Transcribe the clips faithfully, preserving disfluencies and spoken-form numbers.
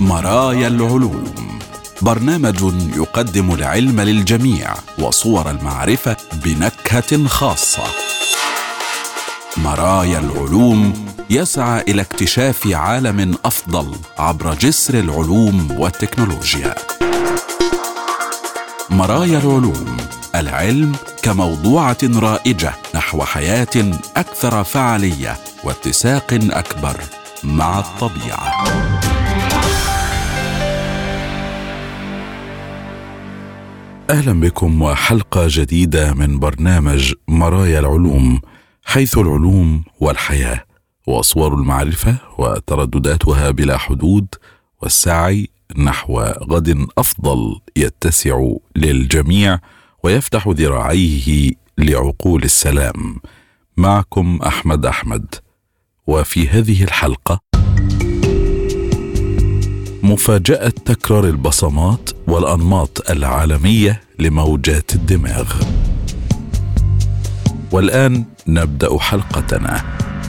مرايا العلوم، برنامج يقدم العلم للجميع وصور المعرفة بنكهة خاصة. مرايا العلوم يسعى إلى اكتشاف عالم أفضل عبر جسر العلوم والتكنولوجيا. مرايا العلوم، العلم كموضوعة رائجة نحو حياة أكثر فعالية واتساق أكبر مع الطبيعة. أهلا بكم وحلقة جديدة من برنامج مرايا العلوم، حيث العلوم والحياة وأصوار المعرفة وتردداتها بلا حدود، والسعي نحو غد أفضل يتسع للجميع ويفتح ذراعيه لعقول السلام. معكم أحمد أحمد، وفي هذه الحلقة مفاجأة تكرار البصمات والأنماط العالمية لموجات الدماغ. والآن نبدأ حلقتنا.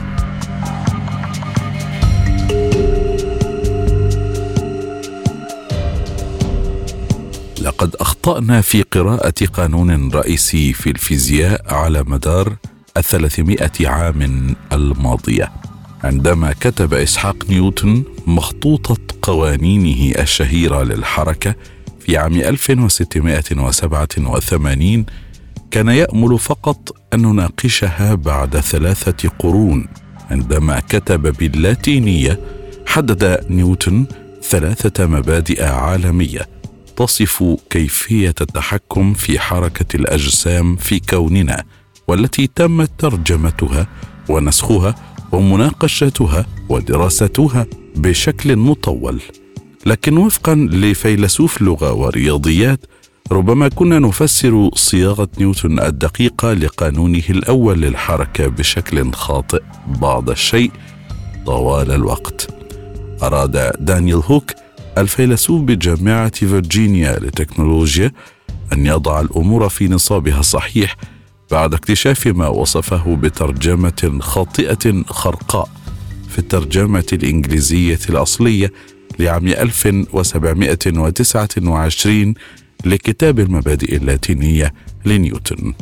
لقد أخطأنا في قراءة قانون رئيسي في الفيزياء على مدار الثلاثمائة عام الماضية، عندما كتب إسحاق نيوتن مخطوطة قوانينه الشهيرة للحركة في عام ألف وستمائة وسبعة وثمانين. كان يأمل فقط أن نناقشها بعد ثلاثة قرون. عندما كتب باللاتينية، حدد نيوتن ثلاثة مبادئ عالمية تصف كيفية التحكم في حركة الأجسام في كوننا، والتي تمت ترجمتها ونسخها ومناقشتها ودراستها بشكل مطول. لكن وفقا لفيلسوف لغة ورياضيات، ربما كنا نفسر صياغة نيوتن الدقيقة لقانونه الأول للحركة بشكل خاطئ بعض الشيء طوال الوقت. أراد دانيال هوك الفيلسوف بجامعة فيرجينيا للتكنولوجيا أن يضع الأمور في نصابها الصحيح بعد اكتشاف ما وصفه بترجمة خاطئة خرقاء في الترجمة الإنجليزية الأصلية لعام ألف وسبعمائة وتسعة وعشرين لكتاب المبادئ اللاتينية لنيوتن.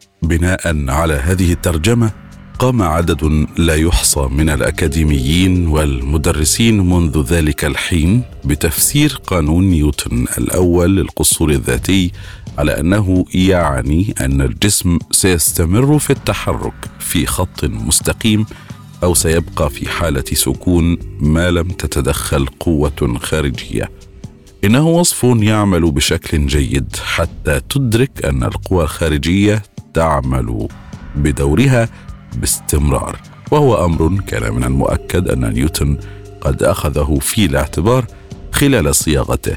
بناء على هذه الترجمة، قام عدد لا يحصى من الأكاديميين والمدرسين منذ ذلك الحين بتفسير قانون نيوتن الأول للقصور الذاتي على أنه يعني أن الجسم سيستمر في التحرك في خط مستقيم أو سيبقى في حالة سكون ما لم تتدخل قوة خارجية. إنه وصف يعمل بشكل جيد حتى تدرك أن القوى الخارجية تعمل بدورها باستمرار، وهو أمر كان من المؤكد أن نيوتن قد أخذه في الاعتبار خلال صياغته.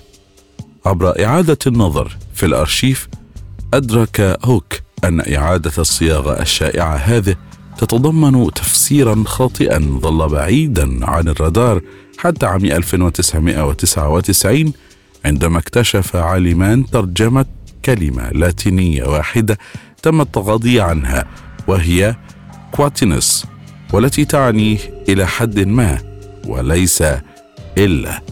عبر إعادة النظر في الأرشيف، أدرك هوك أن إعادة الصياغة الشائعة هذه تتضمن تفسيرا خاطئا ظل بعيدا عن الرادار حتى عام ألف وتسعمائة وتسعة وتسعين، عندما اكتشف عالمان ترجمة كلمة لاتينية واحدة تم التغاضي عنها، وهي كواتينس، والتي تعني إلى حد ما وليس إلا.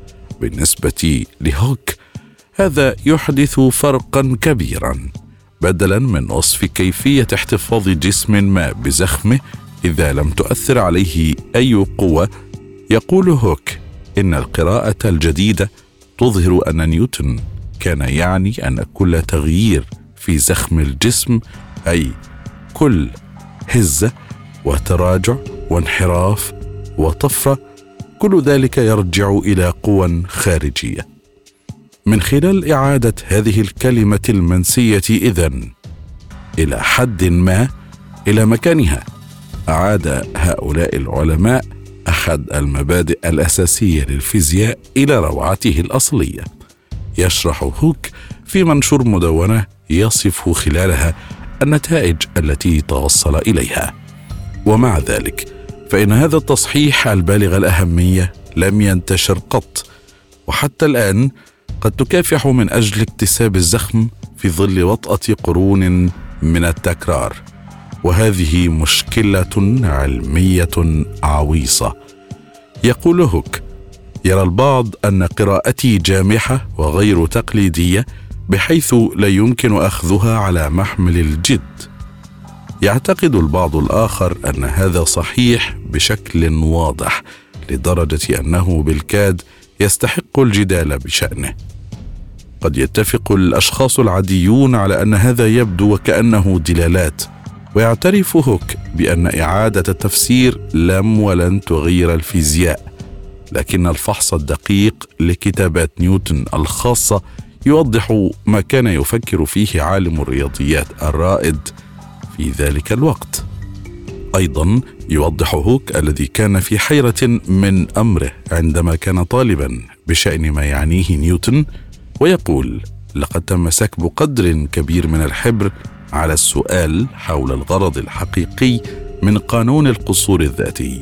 بالنسبة لهوك، هذا يحدث فرقا كبيرا. بدلا من وصف كيفية احتفاظ جسم ما بزخمه إذا لم تؤثر عليه أي قوة، يقول هوك إن القراءة الجديدة تظهر أن نيوتن كان يعني أن كل تغيير في زخم الجسم، أي كل هزة وتراجع وانحراف وطفرة، كل ذلك يرجع إلى قوى خارجية. من خلال إعادة هذه الكلمة المنسية إذن إلى حد ما إلى مكانها، أعاد هؤلاء العلماء أحد المبادئ الأساسية للفيزياء إلى روعته الأصلية. يشرح هوك في منشور مدونة يصف خلالها النتائج التي توصل إليها. ومع ذلك فإن هذا التصحيح البالغ الأهمية لم ينتشر قط، وحتى الآن قد تكافح من أجل اكتساب الزخم في ظل وطأة قرون من التكرار. وهذه مشكلة علمية عويصة. يقول هوك: يرى البعض أن قراءتي جامحة وغير تقليدية بحيث لا يمكن أخذها على محمل الجد. يعتقد البعض الآخر أن هذا صحيح بشكل واضح، لدرجة أنه بالكاد يستحق الجدال بشأنه. قد يتفق الأشخاص العاديون على أن هذا يبدو وكأنه دلالات، ويعترف هوك بأن إعادة التفسير لم ولن تغير الفيزياء، لكن الفحص الدقيق لكتابات نيوتن الخاصة يوضح ما كان يفكر فيه عالم الرياضيات الرائد في ذلك الوقت. أيضا يوضح هوك الذي كان في حيرة من أمره عندما كان طالبا بشأن ما يعنيه نيوتن، ويقول: لقد تم سكب قدر كبير من الحبر على السؤال حول الغرض الحقيقي من قانون القصور الذاتي.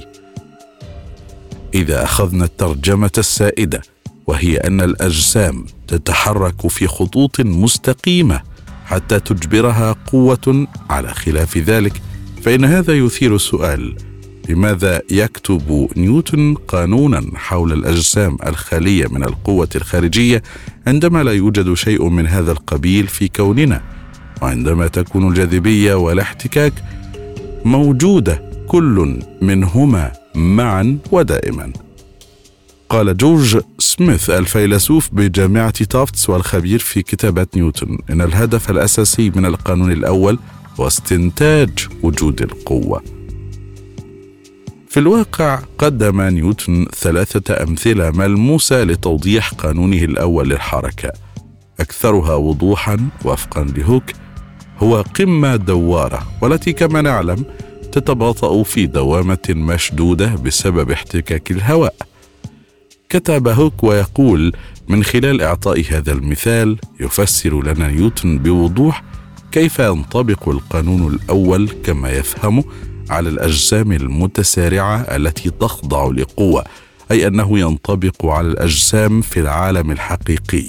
إذا أخذنا الترجمة السائدة، وهي أن الأجسام تتحرك في خطوط مستقيمة حتى تجبرها قوة على خلاف ذلك، فإن هذا يثير السؤال: لماذا يكتب نيوتن قانونا حول الأجسام الخالية من القوة الخارجية عندما لا يوجد شيء من هذا القبيل في كوننا، وعندما تكون الجاذبية والاحتكاك موجودة كل منهما معا ودائما؟ قال جورج سميث الفيلسوف بجامعة تافتس والخبير في كتابات نيوتن إن الهدف الأساسي من القانون الأول هو استنتاج وجود القوة. في الواقع قدم نيوتن ثلاثة أمثلة ملموسة لتوضيح قانونه الأول للحركة، أكثرها وضوحا وفقا لهوك هو قمة دوارة، والتي كما نعلم تتباطأ في دوامة مشدودة بسبب احتكاك الهواء. كتب هوك ويقول: من خلال إعطاء هذا المثال يفسر لنا نيوتن بوضوح كيف ينطبق القانون الأول كما يفهمه على الأجسام المتسارعة التي تخضع لقوة، أي أنه ينطبق على الأجسام في العالم الحقيقي.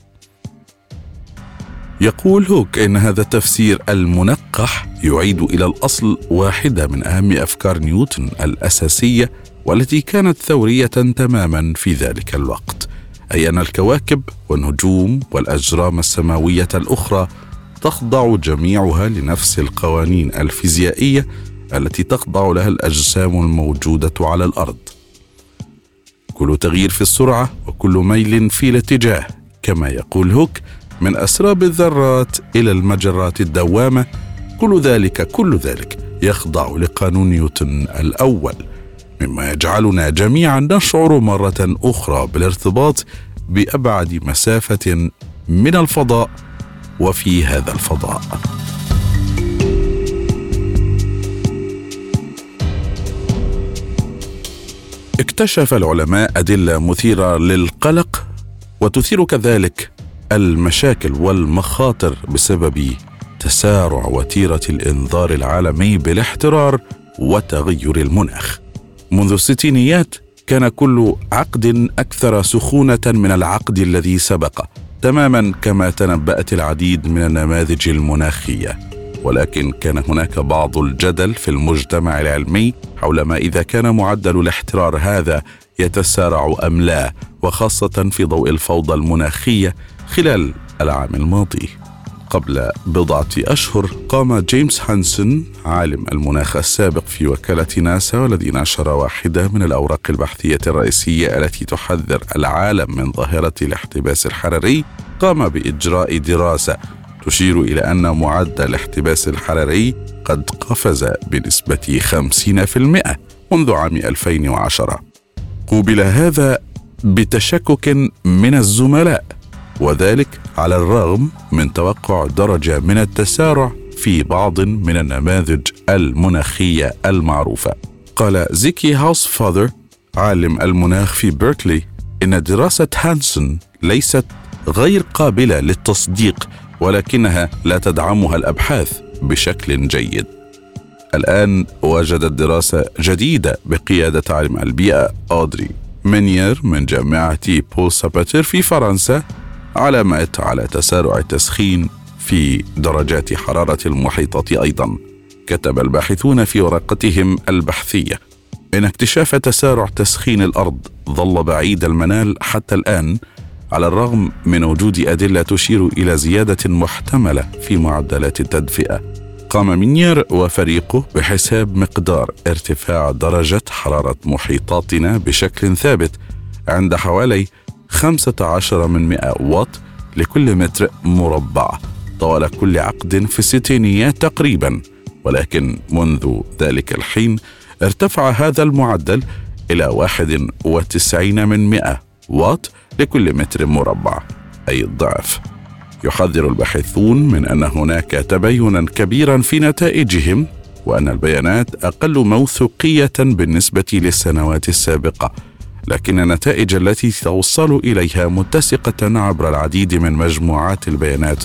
يقول هوك إن هذا التفسير المنقح يعيد إلى الأصل واحدة من أهم أفكار نيوتن الأساسية والتي كانت ثورية تماما في ذلك الوقت، أي أن الكواكب والنجوم والأجرام السماوية الأخرى تخضع جميعها لنفس القوانين الفيزيائية التي تخضع لها الأجسام الموجودة على الأرض. كل تغيير في السرعة وكل ميل في الاتجاه، كما يقول هوك، من أسراب الذرات إلى المجرات الدوامة، كل ذلك كل ذلك يخضع لقانون نيوتن الأول، مما يجعلنا جميعا نشعر مرة أخرى بالارتباط بأبعد مسافة من الفضاء وفي هذا الفضاء. اكتشف العلماء أدلة مثيرة للقلق وتثير كذلك المشاكل والمخاطر بسبب تسارع وتيرة الإنذار العالمي بالاحترار وتغير المناخ. منذ الستينيات كان كل عقد أكثر سخونة من العقد الذي سبق، تماما كما تنبأت العديد من النماذج المناخية، ولكن كان هناك بعض الجدل في المجتمع العلمي حول ما إذا كان معدل الاحترار هذا يتسارع أم لا، وخاصة في ضوء الفوضى المناخية خلال العام الماضي. قبل بضعة أشهر قام جيمس هانسون عالم المناخ السابق في وكالة ناسا، والذي نشر واحدة من الأوراق البحثية الرئيسية التي تحذر العالم من ظاهرة الاحتباس الحراري، قام بإجراء دراسة تشير إلى أن معدل الاحتباس الحراري قد قفز بنسبة خمسين بالمئة منذ عام ألفين وعشرة. قوبل هذا بتشكك من الزملاء، وذلك على الرغم من توقع درجة من التسارع في بعض من النماذج المناخية المعروفة. قال زيكي هاوسفاذر عالم المناخ في بيركلي إن دراسة هانسون ليست غير قابلة للتصديق، ولكنها لا تدعمها الأبحاث بشكل جيد. الآن وجدت دراسة جديدة بقيادة عالم البيئة أودري مينير من جامعة بو ساباتير في فرنسا علامات على تسارع التسخين في درجات حرارة المحيطات أيضا. كتب الباحثون في ورقتهم البحثية إن اكتشاف تسارع تسخين الأرض ظل بعيد المنال حتى الآن، على الرغم من وجود أدلة تشير إلى زيادة محتملة في معدلات التدفئة. قام مينير وفريقه بحساب مقدار ارتفاع درجة حرارة محيطاتنا بشكل ثابت عند حوالي خمسة عشر من مئة واط لكل متر مربع طوال كل عقد في الستينيات تقريبا، ولكن منذ ذلك الحين ارتفع هذا المعدل إلى واحد وتسعين من مئة واط لكل متر مربع، أي الضعف. يحذر الباحثون من أن هناك تباينا كبيرا في نتائجهم، وأن البيانات أقل موثوقية بالنسبة للسنوات السابقة، لكن النتائج التي توصلوا إليها متسقة عبر العديد من مجموعات البيانات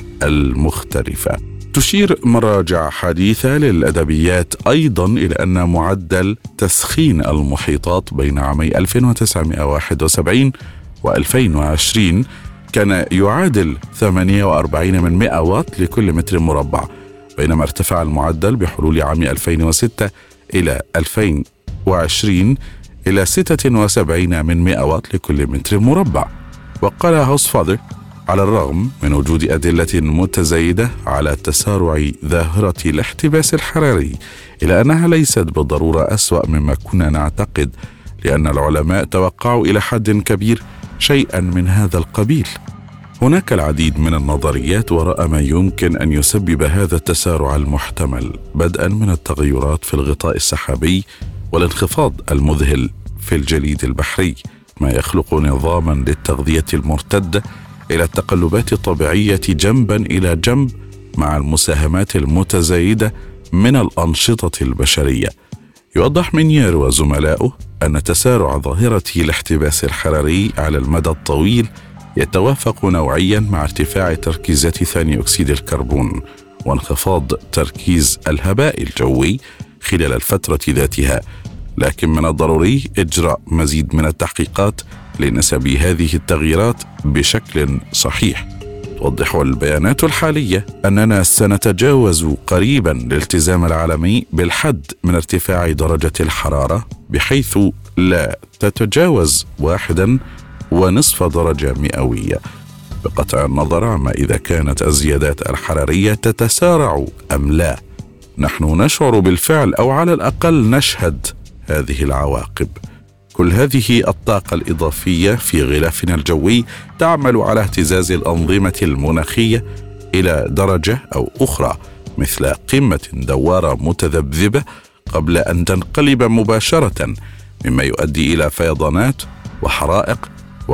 المختلفة. تشير مراجع حديثة للأدبيات أيضا إلى أن معدل تسخين المحيطات بين عامي ألف وتسعمئة وواحد وسبعين وألفين وعشرين كان يعادل ثمانية وأربعين من مئة واط لكل متر مربع، بينما ارتفع المعدل بحلول عام ألفين وستة إلى ألفين وعشرين إلى ستة وسبعين من مئة واط لكل متر مربع. وقال هوسفاذر: على الرغم من وجود أدلة متزايدة على تسارع ظاهرة الاحتباس الحراري، إلا أنها ليست بالضرورة أسوأ مما كنا نعتقد، لأن العلماء توقعوا إلى حد كبير شيئا من هذا القبيل. هناك العديد من النظريات وراء ما يمكن أن يسبب هذا التسارع المحتمل، بدءا من التغيرات في الغطاء السحابي والانخفاض المذهل في الجليد البحري، ما يخلق نظاما للتغذية المرتدة، إلى التقلبات الطبيعية جنبا إلى جنب مع المساهمات المتزايدة من الأنشطة البشرية. يوضح مينير وزملائه أن تسارع ظاهرة الاحتباس الحراري على المدى الطويل يتوافق نوعيا مع ارتفاع تركيزات ثاني أكسيد الكربون وانخفاض تركيز الهباء الجوي خلال الفترة ذاتها، لكن من الضروري إجراء مزيد من التحقيقات لنسب هذه التغييرات بشكل صحيح. توضح البيانات الحالية أننا سنتجاوز قريبا الالتزام العالمي بالحد من ارتفاع درجة الحرارة، بحيث لا تتجاوز واحدا ونصف درجة مئوية، بقطع النظر عما إذا كانت الزيادات الحرارية تتسارع أم لا. نحن نشعر بالفعل، أو على الأقل نشهد هذه العواقب. كل هذه الطاقة الإضافية في غلافنا الجوي تعمل على اهتزاز الأنظمة المناخية إلى درجة أو أخرى، مثل قمة دوارة متذبذبة قبل أن تنقلب مباشرة، مما يؤدي إلى فيضانات وحرائق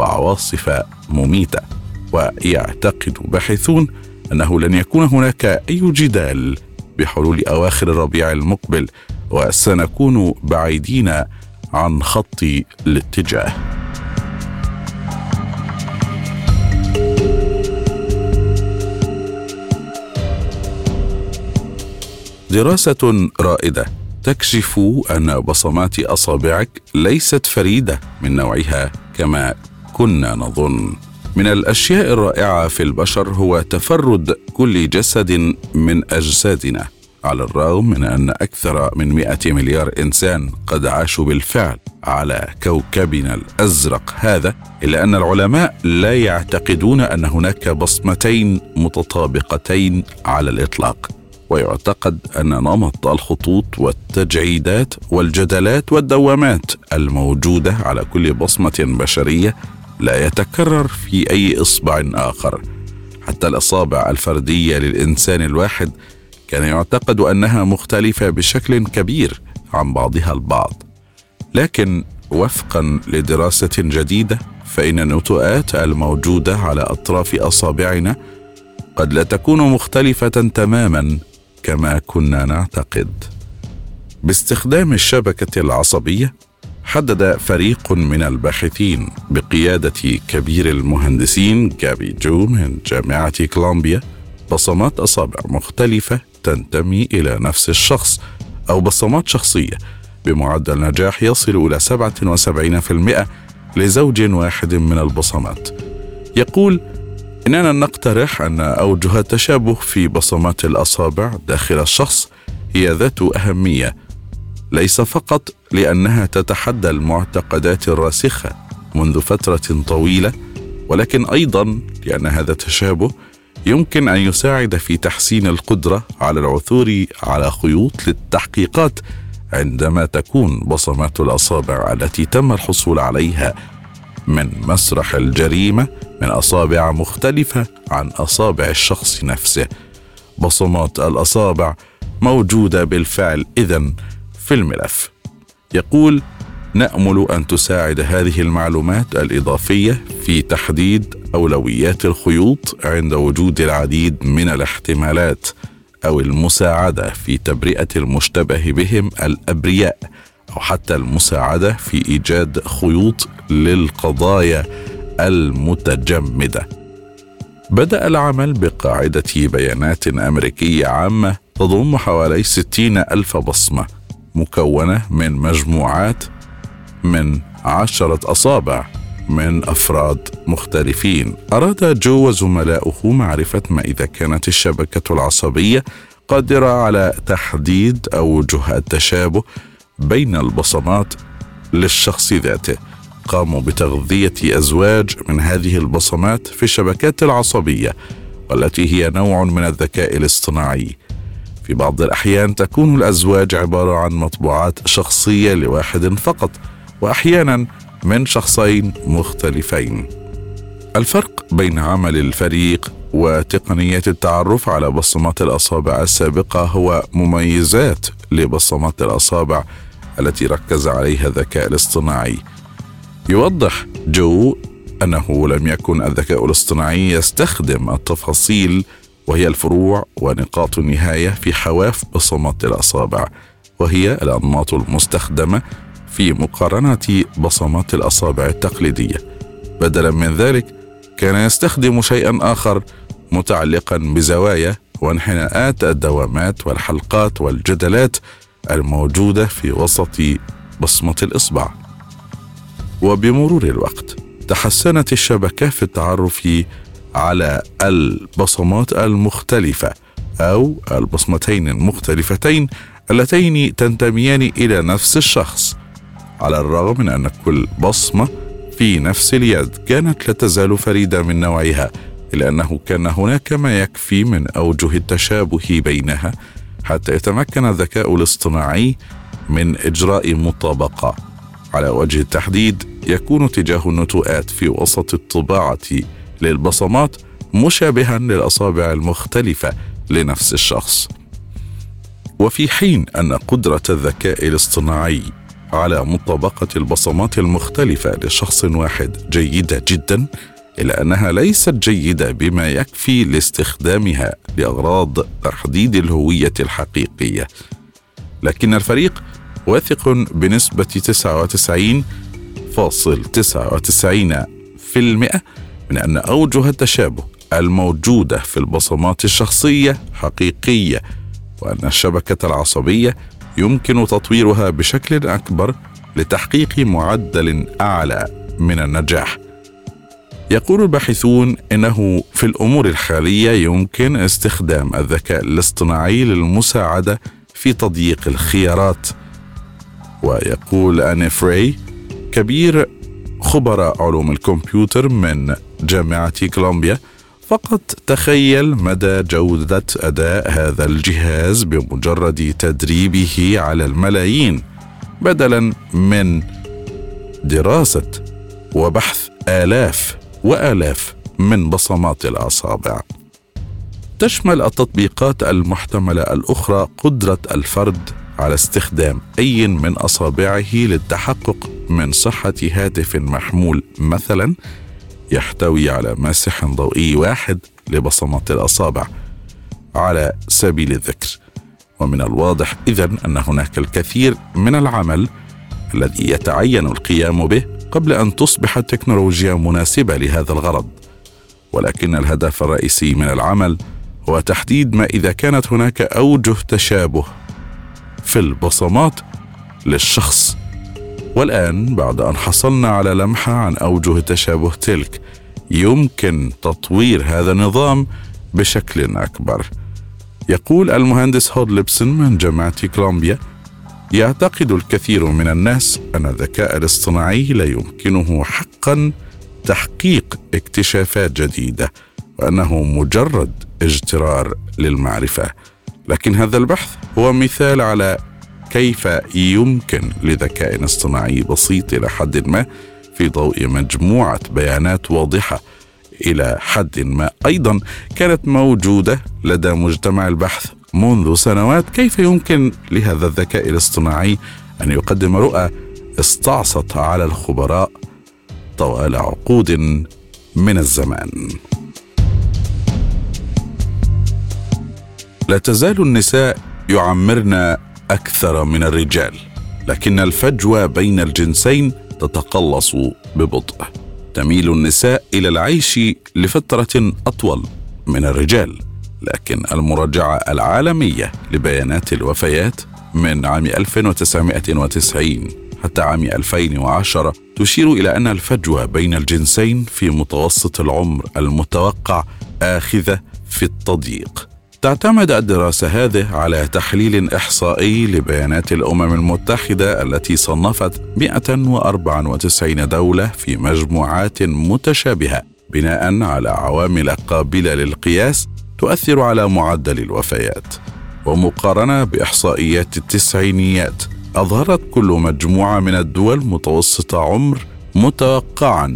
وعواصف مميتة. ويعتقد باحثون أنه لن يكون هناك أي جدال بحلول أواخر الربيع المقبل، وسنكون بعيدين عن خط الاتجاه. دراسة رائدة تكشف أن بصمات أصابعك ليست فريدة من نوعها كما كنا نظن. من الأشياء الرائعة في البشر هو تفرد كل جسد من أجسادنا، على الرغم من أن أكثر من مئة مليار إنسان قد عاشوا بالفعل على كوكبنا الأزرق هذا، إلا أن العلماء لا يعتقدون أن هناك بصمتين متطابقتين على الإطلاق. ويعتقد أن نمط الخطوط والتجعيدات والجدلات والدوامات الموجودة على كل بصمة بشرية لا يتكرر في أي إصبع آخر. حتى الأصابع الفردية للإنسان الواحد كان يعتقد أنها مختلفة بشكل كبير عن بعضها البعض، لكن وفقا لدراسة جديدة فإن النتوءات الموجودة على أطراف أصابعنا قد لا تكون مختلفة تماما كما كنا نعتقد. باستخدام الشبكة العصبية حدد فريق من الباحثين بقيادة كبير المهندسين جابي جو من جامعة كولومبيا بصمات أصابع مختلفة تنتمي إلى نفس الشخص، أو بصمات شخصية، بمعدل نجاح يصل إلى سبعة وسبعين بالمئة لزوج واحد من البصمات. يقول: إننا نقترح أن أوجه التشابه في بصمات الأصابع داخل الشخص هي ذات أهمية، ليس فقط لأنها تتحدى المعتقدات الراسخة منذ فترة طويلة، ولكن أيضا لأن هذا التشابه يمكن أن يساعد في تحسين القدرة على العثور على خيوط للتحقيقات عندما تكون بصمات الأصابع التي تم الحصول عليها من مسرح الجريمة من أصابع مختلفة عن أصابع الشخص نفسه. بصمات الأصابع موجودة بالفعل إذن في الملف. يقول: نأمل أن تساعد هذه المعلومات الإضافية في تحديد أولويات الخيوط عند وجود العديد من الاحتمالات، أو المساعدة في تبرئة المشتبه بهم الأبرياء، أو حتى المساعدة في إيجاد خيوط للقضايا المتجمدة. بدأ العمل بقاعدة بيانات أمريكية عامة تضم حوالي ستين ألف بصمة، مكونة من مجموعات من عشرة أصابع من أفراد مختلفين. أراد جو وزملاؤه معرفة ما إذا كانت الشبكة العصبية قادرة على تحديد أوجه التشابه بين البصمات للشخص ذاته. قاموا بتغذية أزواج من هذه البصمات في الشبكات العصبية، والتي هي نوع من الذكاء الاصطناعي. في بعض الأحيان تكون الأزواج عبارة عن مطبوعات شخصية لواحد فقط، وأحيانا من شخصين مختلفين. الفرق بين عمل الفريق وتقنية التعرف على بصمات الأصابع السابقة هو مميزات لبصمات الأصابع التي ركز عليها الذكاء الاصطناعي. يوضح جو أنه لم يكن الذكاء الاصطناعي يستخدم التفاصيل وهي الفروع ونقاط النهاية في حواف بصمات الأصابع، وهي الأنماط المستخدمة في مقارنة بصمات الأصابع التقليدية. بدلا من ذلك كان يستخدم شيئا آخر متعلقا بزوايا وانحناءات الدوامات والحلقات والجدلات الموجودة في وسط بصمة الإصبع. وبمرور الوقت تحسنت الشبكة في التعرف على البصمات المختلفة أو البصمتين المختلفتين اللتين تنتميان إلى نفس الشخص، على الرغم من أن كل بصمة في نفس اليد كانت لا تزال فريدة من نوعها، إلا أنه كان هناك ما يكفي من أوجه التشابه بينها حتى يتمكن الذكاء الاصطناعي من إجراء مطابقة. على وجه التحديد يكون اتجاه النتوءات في وسط الطباعة للبصمات مشابها للأصابع المختلفة لنفس الشخص. وفي حين أن قدرة الذكاء الاصطناعي على مطابقة البصمات المختلفة لشخص واحد جيدة جدا، إلا أنها ليست جيدة بما يكفي لاستخدامها لأغراض تحديد الهوية الحقيقية. لكن الفريق واثق بنسبة تسعة وتسعين فاصلة تسعة وتسعين بالمئة من أن أوجه التشابه الموجودة في البصمات الشخصية حقيقية، وأن الشبكة العصبية يمكن تطويرها بشكل أكبر لتحقيق معدل أعلى من النجاح. يقول الباحثون إنه في الأمور الحالية يمكن استخدام الذكاء الاصطناعي للمساعدة في تضييق الخيارات. ويقول أني فري كبير خبراء علوم الكمبيوتر من جامعة كولومبيا: فقط تخيل مدى جودة أداء هذا الجهاز بمجرد تدريبه على الملايين، بدلا من دراسة وبحث آلاف وآلاف من بصمات الأصابع. تشمل التطبيقات المحتملة الأخرى قدرة الفرد على استخدام أي من أصابعه للتحقق من صحة هاتف محمول مثلا يحتوي على ماسح ضوئي واحد لبصمات الأصابع على سبيل الذكر. ومن الواضح إذن أن هناك الكثير من العمل الذي يتعين القيام به قبل أن تصبح التكنولوجيا مناسبة لهذا الغرض، ولكن الهدف الرئيسي من العمل هو تحديد ما إذا كانت هناك أوجه تشابه في البصمات للشخص. والآن بعد أن حصلنا على لمحة عن أوجه تشابه تلك، يمكن تطوير هذا النظام بشكل أكبر. يقول المهندس هود ليبسون من جامعة كولومبيا: يعتقد الكثير من الناس أن الذكاء الاصطناعي لا يمكنه حقا تحقيق اكتشافات جديدة، وأنه مجرد اجترار للمعرفة. لكن هذا البحث هو مثال على كيف يمكن لذكاء اصطناعي بسيط إلى حد ما، في ضوء مجموعة بيانات واضحة إلى حد ما أيضا كانت موجودة لدى مجتمع البحث منذ سنوات، كيف يمكن لهذا الذكاء الاصطناعي أن يقدم رؤى استعصت على الخبراء طوال عقود من الزمان. لا تزال النساء يعمرن أكثر من الرجال، لكن الفجوة بين الجنسين تتقلص ببطء. تميل النساء إلى العيش لفترة أطول من الرجال، لكن المراجعة العالمية لبيانات الوفيات من عام ألف وتسعمائة وتسعين حتى عام ألفين وعشرة تشير إلى أن الفجوة بين الجنسين في متوسط العمر المتوقع آخذة في التضييق. تعتمد الدراسة هذه على تحليل إحصائي لبيانات الأمم المتحدة التي صنفت مئة وأربعة وتسعين دولة في مجموعات متشابهة بناء على عوامل قابلة للقياس تؤثر على معدل الوفيات. ومقارنة بإحصائيات التسعينيات أظهرت كل مجموعة من الدول متوسط عمر متوقعا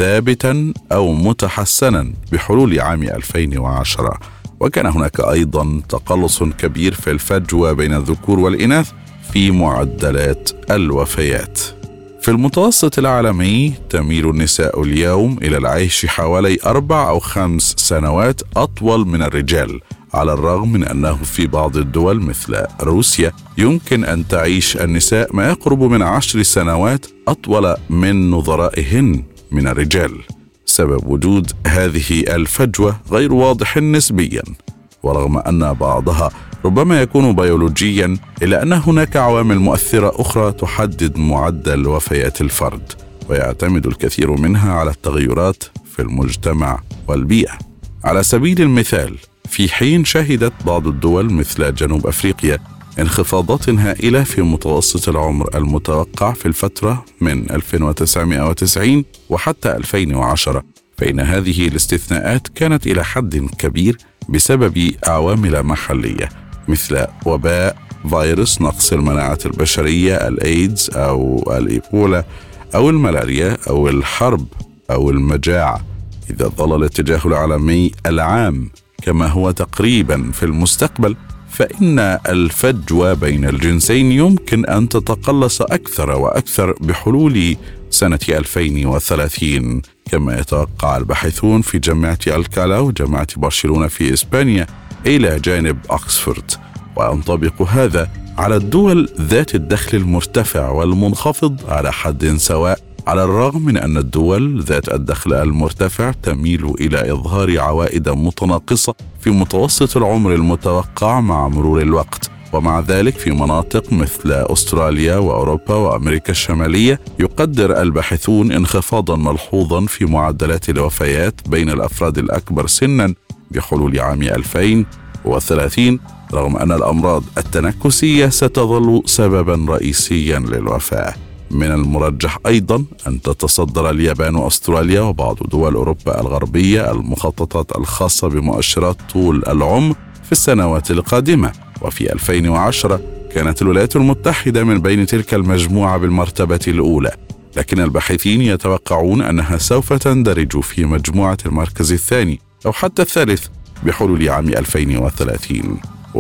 ثابتا أو متحسنا بحلول عام ألفين وعشرة. وكان هناك أيضا تقلص كبير في الفجوة بين الذكور والإناث في معدلات الوفيات. في المتوسط العالمي تميل النساء اليوم إلى العيش حوالي أربع أو خمس سنوات أطول من الرجال، على الرغم من أنه في بعض الدول مثل روسيا يمكن أن تعيش النساء ما يقرب من عشر سنوات أطول من نظرائهن من الرجال. سبب وجود هذه الفجوة غير واضح نسبيا، ورغم أن بعضها ربما يكون بيولوجيا، إلا أن هناك عوامل مؤثرة أخرى تحدد معدل وفيات الفرد، ويعتمد الكثير منها على التغيرات في المجتمع والبيئة. على سبيل المثال، في حين شهدت بعض الدول مثل جنوب أفريقيا انخفاضات هائلة في متوسط العمر المتوقع في الفترة من ألف وتسعمائة وتسعين وحتى ألفين وعشرة، فإن هذه الاستثناءات كانت إلى حد كبير بسبب عوامل محلية مثل وباء، فيروس نقص المناعة البشرية، الإيدز أو الإيبولا أو الملاريا أو الحرب أو المجاعة. إذا ظل الاتجاه العالمي العام كما هو تقريبا في المستقبل، فإن الفجوة بين الجنسين يمكن أن تتقلص أكثر وأكثر بحلول سنة ألفين وثلاثين، كما يتوقع الباحثون في جامعة الكالا وجامعة برشلونة في إسبانيا إلى جانب أكسفورد. وينطبق هذا على الدول ذات الدخل المرتفع والمنخفض على حد سواء، على الرغم من أن الدول ذات الدخل المرتفع تميل إلى إظهار عوائد متناقصة في متوسط العمر المتوقع مع مرور الوقت. ومع ذلك في مناطق مثل أستراليا وأوروبا وأمريكا الشمالية يقدر الباحثون انخفاضا ملحوظا في معدلات الوفيات بين الأفراد الأكبر سنا بحلول عام ألفين وثلاثين، رغم أن الأمراض التنكسية ستظل سببا رئيسيا للوفاة. من المرجح أيضا أن تتصدر اليابان وأستراليا وبعض دول أوروبا الغربية المخططات الخاصة بمؤشرات طول العمر في السنوات القادمة. وفي ألفين وعشرة كانت الولايات المتحدة من بين تلك المجموعة بالمرتبة الأولى، لكن الباحثين يتوقعون أنها سوف تندرج في مجموعة المركز الثاني أو حتى الثالث بحلول عام ألفين وثلاثين.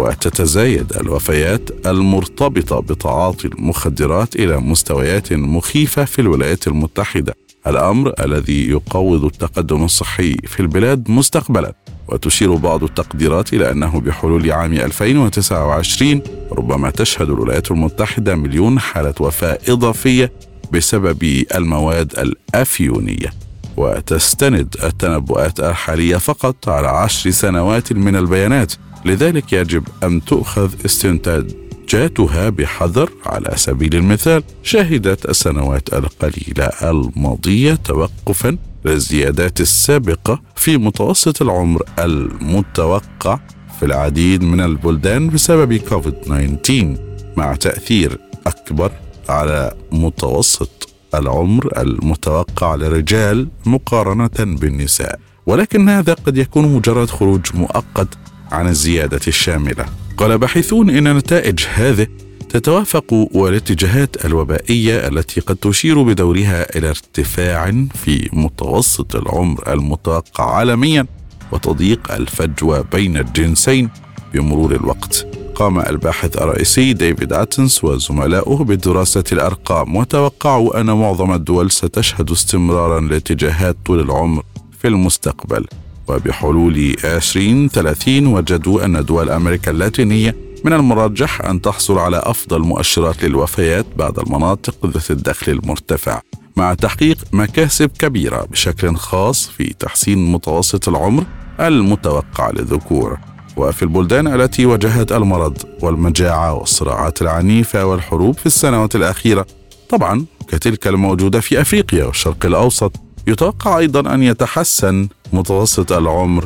وتتزايد الوفيات المرتبطة بتعاطي المخدرات إلى مستويات مخيفة في الولايات المتحدة، الأمر الذي يقوض التقدم الصحي في البلاد مستقبلا. وتشير بعض التقديرات إلى أنه بحلول عام ألفين وتسعة وعشرين ربما تشهد الولايات المتحدة مليون حالة وفاة إضافية بسبب المواد الأفيونية. وتستند التنبؤات الحالية فقط على عشر سنوات من البيانات، لذلك يجب أن تؤخذ استنتاجاتها بحذر. على سبيل المثال، شهدت السنوات القليلة الماضية توقفا للزيادات السابقة في متوسط العمر المتوقع في العديد من البلدان بسبب كوفيد تسعة عشر، مع تأثير أكبر على متوسط العمر المتوقع للرجال مقارنة بالنساء، ولكن هذا قد يكون مجرد خروج مؤقت عن الزيادة الشاملة. قال باحثون إن نتائج هذه تتوافق والاتجاهات الوبائية التي قد تشير بدورها إلى ارتفاع في متوسط العمر المتوقع عالميا وتضييق الفجوة بين الجنسين بمرور الوقت. قام الباحث الرئيسي ديفيد أتنس وزملائه بدراسة الأرقام، وتوقعوا أن معظم الدول ستشهد استمرارا لاتجاهات طول العمر في المستقبل. وبحلول عشرين ثلاثين وجدوا أن دول أمريكا اللاتينية من المرجح أن تحصل على أفضل مؤشرات للوفيات بعد المناطق ذات الدخل المرتفع، مع تحقيق مكاسب كبيرة بشكل خاص في تحسين متوسط العمر المتوقع للذكور. وفي البلدان التي واجهت المرض والمجاعة والصراعات العنيفة والحروب في السنوات الأخيرة، طبعا كتلك الموجودة في أفريقيا والشرق الأوسط، يتوقع أيضا أن يتحسن متوسط العمر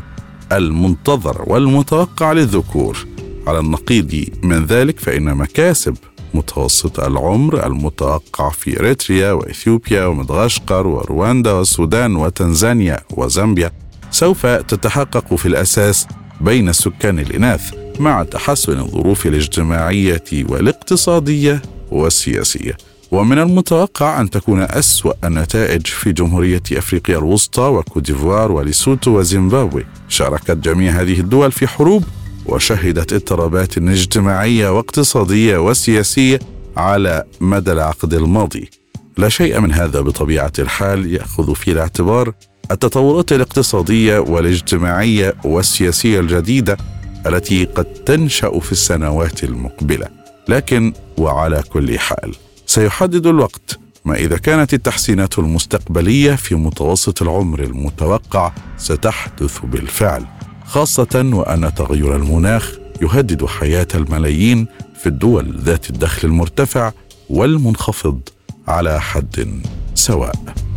المنتظر والمتوقع للذكور. على النقيض من ذلك، فإن مكاسب متوسط العمر المتوقع في إريتريا وإثيوبيا ومدغشقر ورواندا والسودان وتنزانيا وزامبيا سوف تتحقق في الأساس بين السكان الإناث، مع تحسن الظروف الاجتماعية والاقتصادية والسياسية. ومن المتوقع أن تكون أسوأ النتائج في جمهورية أفريقيا الوسطى وكوديفوار وليسوتو وزيمبابوي. شاركت جميع هذه الدول في حروب وشهدت اضطرابات اجتماعية واقتصادية وسياسية على مدى العقد الماضي. لا شيء من هذا بطبيعة الحال يأخذ في الاعتبار التطورات الاقتصادية والاجتماعية والسياسية الجديدة التي قد تنشأ في السنوات المقبلة. لكن وعلى كل حال سيحدد الوقت ما إذا كانت التحسينات المستقبلية في متوسط العمر المتوقع ستحدث بالفعل، خاصة وأن تغير المناخ يهدد حياة الملايين في الدول ذات الدخل المرتفع والمنخفض على حد سواء.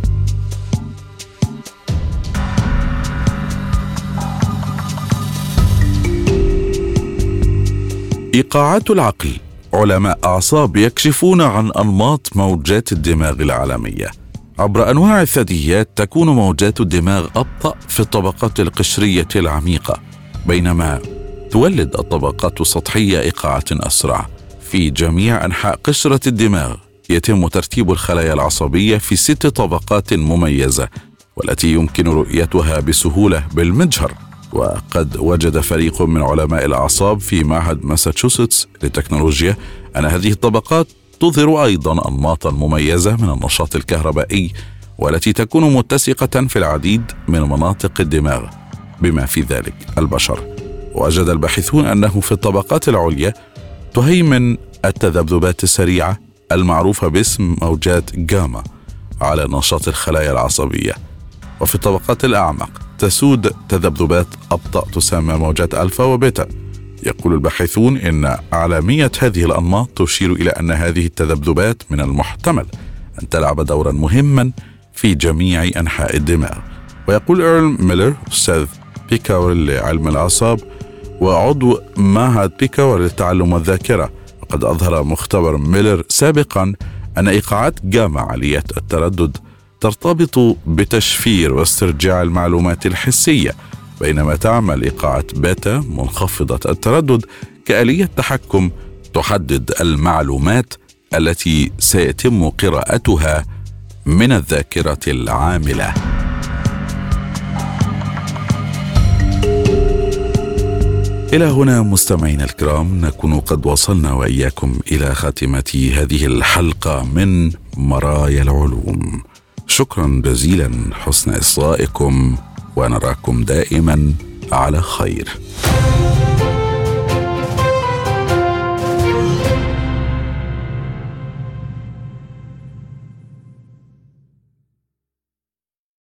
إيقاعات العقل. علماء أعصاب يكشفون عن أنماط موجات الدماغ العالمية. عبر أنواع الثدييات تكون موجات الدماغ أبطأ في الطبقات القشرية العميقة، بينما تولد الطبقات السطحية إيقاعات أسرع. في جميع أنحاء قشرة الدماغ يتم ترتيب الخلايا العصبية في ست طبقات مميزة، والتي يمكن رؤيتها بسهولة بالمجهر. وقد وجد فريق من علماء الأعصاب في معهد ماساتشوستس للتكنولوجيا أن هذه الطبقات تظهر أيضا أنماطا مميزة من النشاط الكهربائي، والتي تكون متسقة في العديد من مناطق الدماغ بما في ذلك البشر. وجد الباحثون أنه في الطبقات العليا تهيمن التذبذبات السريعة المعروفة باسم موجات جاما على نشاط الخلايا العصبية، وفي الطبقات الأعمق تسود تذبذبات أبطأ تسمى موجات ألفا وبيتا. يقول الباحثون إن أعلامية هذه الأنماط تشير إلى أن هذه التذبذبات من المحتمل أن تلعب دورا مهما في جميع أنحاء الدماغ. ويقول إيرل ميلر أستاذ بيكاور لعلم الأعصاب وعضو معهد بيكاور للتعلم والذاكرة، وقد أظهر مختبر ميلر سابقا أن إيقاعات جاما عالية التردد ترتبط بتشفير واسترجاع المعلومات الحسية، بينما تعمل إيقاعات بيتا منخفضة التردد كآلية تحكم تحدد المعلومات التي سيتم قراءتها من الذاكرة العاملة. إلى هنا مستمعينا الكرام نكون قد وصلنا وإياكم إلى خاتمة هذه الحلقة من مرايا العلوم. شكرا جزيلا حسن إصغائكم، ونراكم دائما على خير.